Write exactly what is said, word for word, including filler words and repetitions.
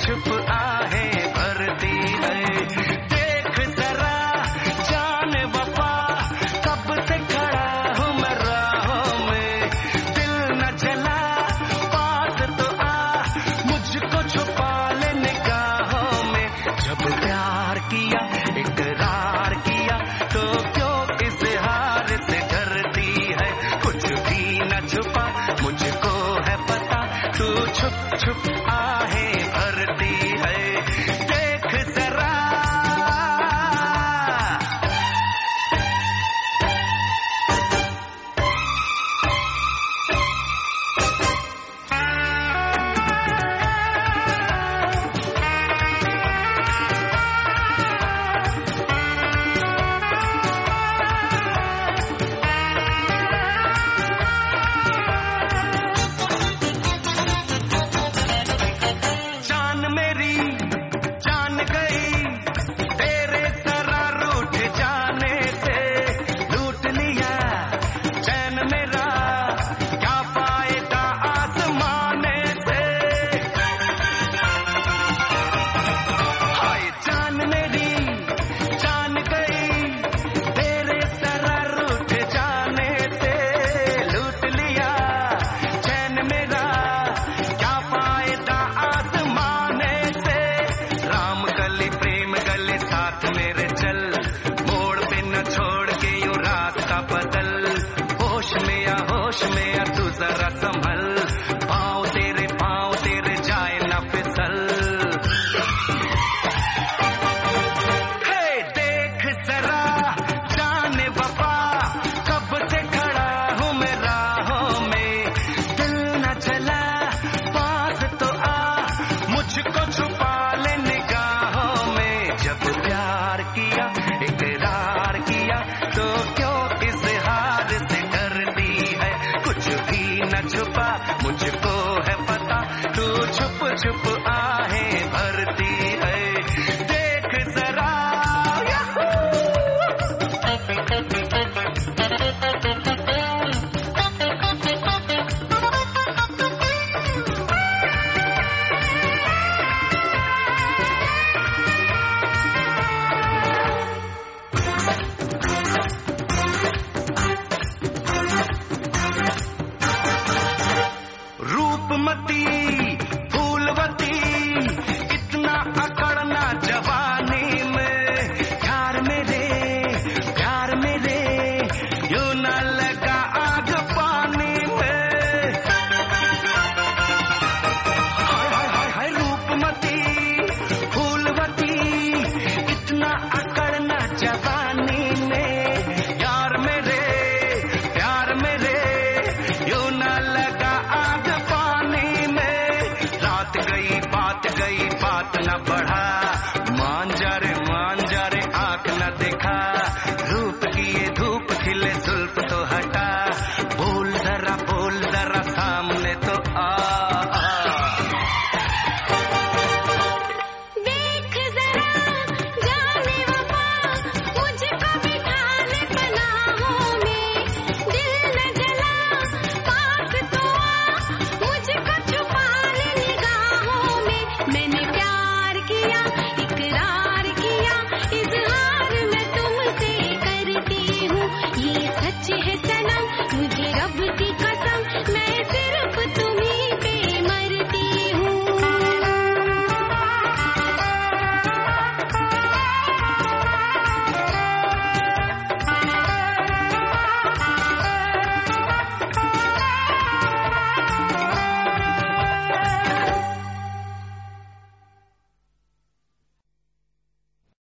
छुप आहें भरती है। देख जरा जान वफा, कब से खड़ा हूँ मैं राहों में, दिल न जला पास तो आ, मुझको छुपा ले निगाहों में। जब प्यार किया इकरार किया तो क्यों इज़हार से डरती है, कुछ भी न छुपा मुझको है पता, तू छुप छुप आहें भरती है। देख जरा जान मेरी जान गई तेरे जरा रूठ जाने से, लूट लिया चैन मेरा क्या फायदा आसमाने से। हाय जान मेरी जान गई तेरे जरा रूठ जाने से, लूट लिया चैन मेरा क्या फायदा आसमाने से। राम गली प्रेम गली साथ मेरे चल, मोड़ पे न छोड़ के यूं रात का बदल। होश में या होश में या तू जरा संभल, पाँव तेरे पाँव तेरे जाए न फिसल। हे देख जरा जाने वफा, कब से खड़ा हूँ मैं राहों में, दिल न चला पास तो आ, मुझको छुपा ले निगाहों में। जब प्यार किया इकरार किया तो क्यों इज़हार से डरती है, कुछ भी न छुपा मुझको है पता, तू छुप छुप आहें भरती है। देख जरा रूपमती फूलवती, इतना अकड़ना जवानी में, प्यार मेरे प्यार मेरे यूं न लगा आग पानी में। हाय हाय हाय हाय रूपमती फूलवती, इतना अकड़ना जवानी में, यार मेरे प्यार मेरे यूं न लगा आग पानी में। रात गई बात गई बात न बढ़ा,